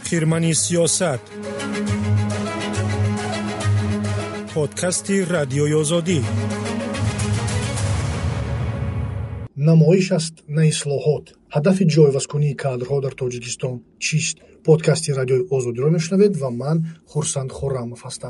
خیرمنی سیاست، پادکستی رادیوی آزادی. намоиш аст на ислоҳот. ҳадафи ҷойвазкунии кадрҳо дар Тоҷикистон чист? Подкасти радиои Озодиро мешунавед ва ман Хурсанд Хуррамов ҳастам.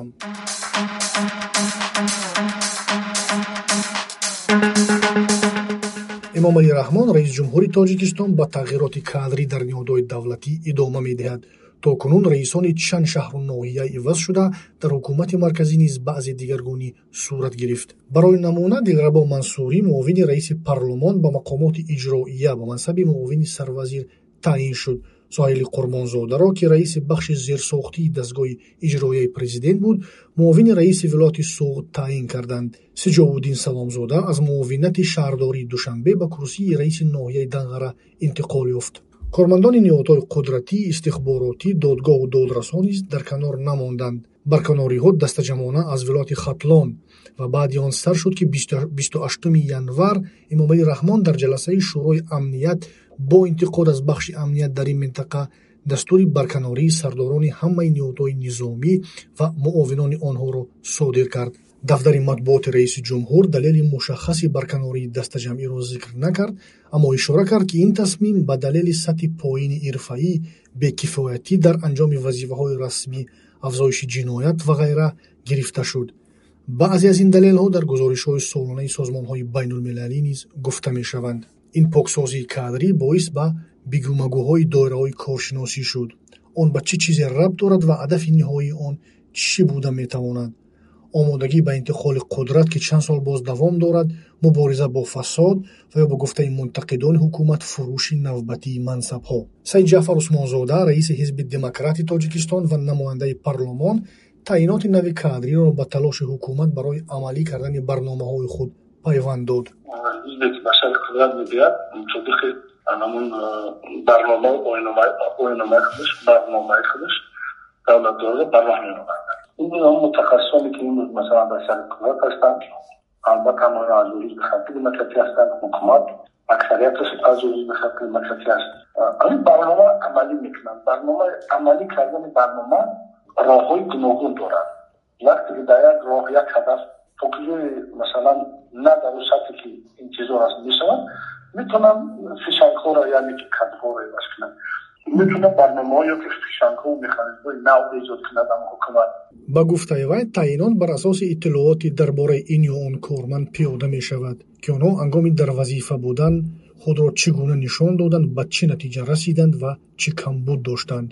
эмомалӣ раҳмон, раис ҷумҳури Тоҷикистон, ба тағйироти кадрӣ дар ниҳодҳои давлатӣ идома медиҳад. То кунун раисони чанд шаҳру ноҳия иваз шуда, дар ҳукумати марказӣ низ баъзе дигаргунӣ сурат гирифт. Барои намуна, Дилрабо Мансурӣ, муовини раиси парлумон, ба мақомоти иҷроия ба мансаби муовини сарвазир таъин шуд. Суҳайли Қурбонзодаро, ки раиси бахши зерсохтии дастгоҳи иҷроияи президент буд, муовини раиси вилояти Суғд таъин карданд. Сиҷовуддин Саломзода аз муовинати шаҳрдории Душанбе ба курсии раиси ноҳияи Данғара интиқол ёфт. Кормандони ниҳодҳои қудратӣ, истихборотӣ, додгоҳу додрасон низ дар канор намонданд. Барканориҳо дастаҷамона аз вилояти Хатлон ва баъди он сар шуд, ки 28 январ Эмомалӣ Раҳмон дар ҷаласаи шӯрои амният бо интиқод аз бахши амният дар ин минтақа дастури барканории сардорони ҳамаи ниҳодҳои низомӣ ва муовинони онҳоро содир кард. Дафтари матбуоти раиси ҷумҳур далели мушаххаси барканории дастаҷамъиро зикр накард, аммо ишора кард, ки ин тасмим ба далели сатҳи поини ирфаӣ, бекифоятӣ дар анҷоми вазифаҳои расмӣ, афзоиши ҷиноят ва ғайра гирифта шуд. Баъзе аз ин далелҳо дар гузоришҳои солонаи созмонҳои байнулмилалӣ низ гуфта мешаванд. Ин поксозии кадрӣ боис ба бигӯмагӯҳои доираҳои коршиносӣ шуд. Он ба чӣ чизе рабт дорад ва ҳадафи ниҳоии он чӣ буда метавонад? омодагӣ ба интиқоли қудрат, ки чанд сол боз давом дорад, мубориза бо фасод ва ё бо гуфтаи мунтақидони ҳукумат фурӯши навбатии мансабҳо. Саид Ҷаъфар Усмонзода, раиси ҳизби Демократи Тоҷикистон ва намояндаи парлумон, таъиноти нави кадриро ба талоши ҳукумат барои амалӣ кардани барномаҳои худ пайванд дод. این متخصصانی که امروز مثلا در سر قدرت هستند، البته همه از روی خط دموکراسی هستند، حکومت اکثریتش از روی خط دموکراسی است. این برنامه عملی میکنند. برنامه عملی کردن برنامه راههای گوناگون دارد. وقتی که در یک راه یک هدف فوکوس مثلا نه در اون سطحی که این چیزا هست میشوند، میتونن فیشنگ‌ها را یعنی که کدها را ایواز کنند. میتونه برنامه‌ای که فیشنگ‌ها و مکانیزم‌های نو ایجاد کنند در حکومت. ба гуфтаи вай, таъинот бар асоси иттилооти дар бораи ин ё он корманд пиёда мешавад, ки онҳо ҳангоми дар вазифа будан худро чӣ гуна нишон доданд, ба чӣ натиҷа расиданд ва чӣ камбуд доштанд.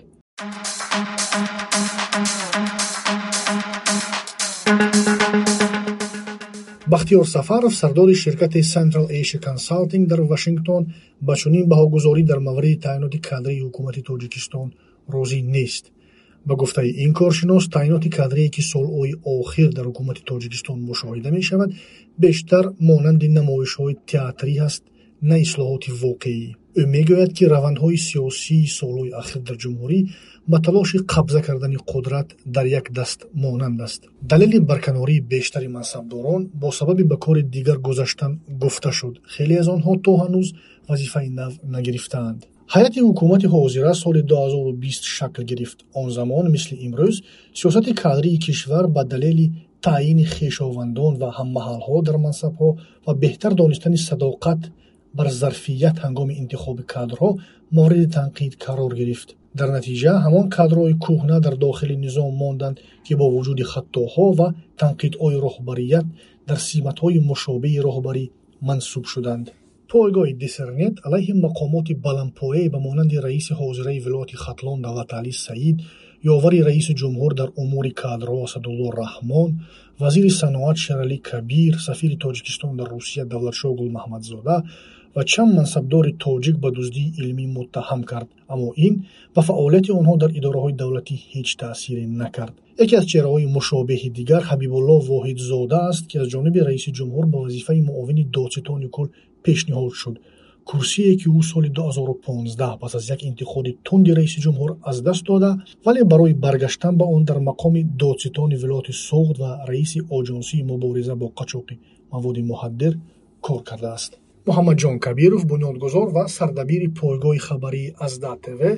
бахтиёр Сафаров, сардори ширкати Central Asia Consulting дар Вашингтон, ба чунин баҳогузорӣ дар мавриди таъиноти кадрии ҳукумати Тоҷикистон розӣ нест. ба гуфтаи ин коршинос, таъиноти кадрие, ки солҳои охир дар ҳукумати Тоҷикистон мушоҳида мешавад, бештар монанди намоишҳои театрӣ ҳаст, на ислоҳоти воқеӣ. ӯ мегӯяд, ки равандҳои сиёсии солҳои ахир дар ҷумҳурӣ ба талоши қабза кардани қудрат дар як даст монанд аст. далели барканории бештари мансабдорон бо сабаби ба кори дигар гузаштан гуфта шуд. хеле аз онҳо то ҳанӯз вазифаи нав нагирифтаанд. ҳайати ҳукумати ҳозира соли 2020 шакл гирифт. Он замон мисли имрӯз сиёсати кадрии кишвар ба далели таъини хешовандон ва ҳаммаҳалҳо дар мансабҳо ва беҳтар донистани садоқат бар зарфият ҳангоми интихоби кадрҳо мавриди танқид қарор гирифт. дар натиҷа ҳамон кадрҳои кӯҳна дар дохили низом монданд, ки бо вуҷуди хатоҳо ва танқидҳои роҳбарият дар симатҳои мушобиҳи роҳбарӣ мансуб шуданд. пойгоҳи Дисернет алайҳи мақомоти баландпояе ба монанди раиси ҳозираи вилояти Хатлон Давлаталӣ Саид, ёвари раиси ҷумҳур дар умури кадрҳо Асадулло Раҳмон, вазири саноат Шералӣ Кабир, сафири Тоҷикистон дар Русия Давлатшоҳ Гулмаҳмадзода ва чанд мансабдори тоҷик ба дуздии илмӣ муттаҳам кард, аммо ин ба фаъолияти онҳо дар идораҳои давлатӣ ҳеҷ таъсире накард. яке аз чеҳраҳои мушобиҳи дигар Ҳабибулло Воҳидзода аст, ки аз ҷониби раиси ҷумҳур ба вазифаи муовини додситони кул пешниҳод шуд. курсие, ки ӯ соли 2015 пас аз як интиқоди тунди раиси ҷумҳур аз даст дода, вале барои баргаштан ба он дар мақоми додситони вилояти Суғд ва раиси оҷонсии мубориза бо қачоқи маводи муҳаддир кор кардааст. Муҳаммадҷон Кабиров, бунёдгузор ва сардабири пойгоҳи хабарии Азда ТВ,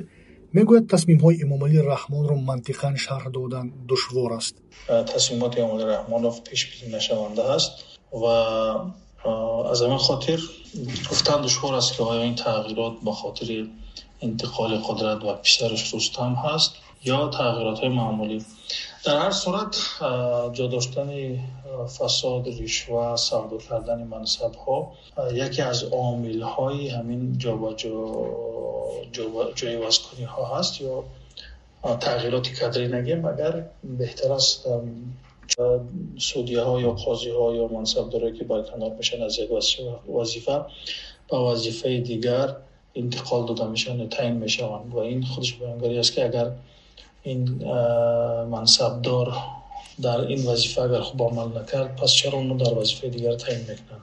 میگوید تصمیم‌های امامعلی رحمان را منطقاً شرح دادن دشوار است. تصمیمات امامعلی رحمان را پیش بینی نشونده است و از همین خاطر گفتن دشوار است که آیا این تغییرات با خاطر انتقال قدرت و پسرش رستم هست یا تغییرات معمولی. در هر صورت جا داشتن فساد، رشوه، سودا کردن منصب ها یکی از عامل های همین جایگزین کنی ها هست یا تغییرات کادری نگیم، مگر بهتر است سودیه ها یا قاضی ها یا منصبدارایی که برکنار میشن از یک وظیفه به وظیفه دیگر انتقال داده میشن و تعیین میشن و این خودش بیانگاری است که اگر این منصبدار در این وظیفه اگر خوب عمل نکرد پس چرا اونو در وظیفه دیگر تعیین میکنن.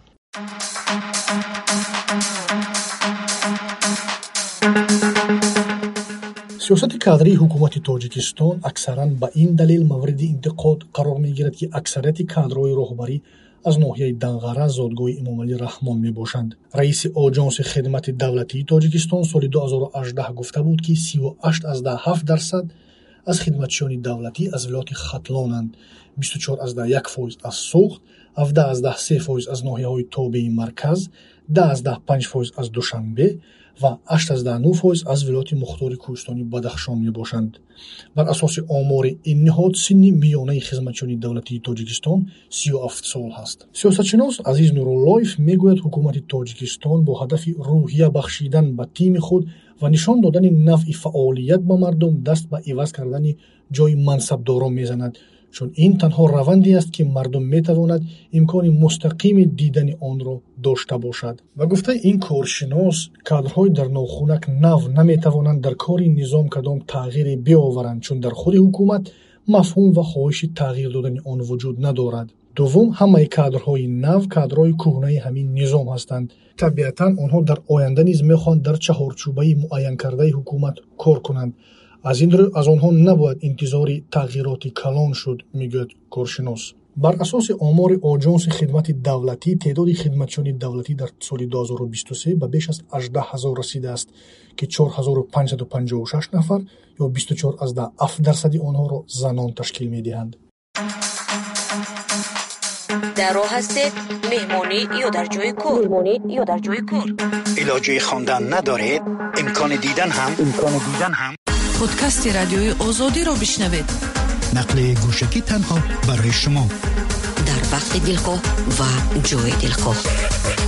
سیاست کادری حکومت تاجیکستان اکثرا به این دلیل مورد انتقاد قرار میگیرد که اکثریت کادرهای راهبری از ناحیه دنغره زادگاه امامعلی رحمان می باشند. رئیس آژانس خدمت دولتی تاجیکستان سال 2018 گفته بود که 38.7% از خدمتچیان دولتی از ولایت ختلانند، 24.1% از سوخت، 17.3% از ناحیه‌های تابع مرکز، 10.5% از دوشنبه و 8.9% از ولایت مختار کوهستانی بدخشان می باشند. بر اساس آمار این نهاد سن میانه خدمتچیان دولتی تاجیکستان 37 سال است. سیاستشناس عزیز نوراللهیف میگوید حکومت تاجیکستان با هدف روحیه بخشیدن به تیم خود و نشان دادن نوع فعالیت به مردم دست به عوض کردن جای منصبداران میزند، چون این تنها روندی است که مردم میتواند امکان مستقیم دیدن آن را داشته باشد. و گفته این کارشناس کادرهای در ناخونک نو نمیتوانند در کار نظام کدام تغییری بیاورند، چون در خود حکومت مفهوم و خواهش تغییر دادن آن وجود ندارد. دوم، همه کادرهای نو کادرهای کهنه همین نظام هستند. طبیعتا آنها در آینده نیز میخواهند در چهارچوبه معین کرده حکومت کار کنند. از این رو از آنها نباید انتظار تغییرات کلان شد، میگوید کارشناس. بر اساس آمار آژانس خدمت دولتی تعداد خدمتچیان دولتی در سال 2023 به بیش از 18,000 رسیده است که 4,556 نفر یا 24.7% آنها را زنان تشکیل میدهند. در راه هستید مهمانی یا در جای کار علاجه خواندن ندارید، امکان دیدن هم پادکست رادیوی آزادی را بشنوید. نقل گوشکی تنها برای شما در وقت دلخواه و جای دلخواه.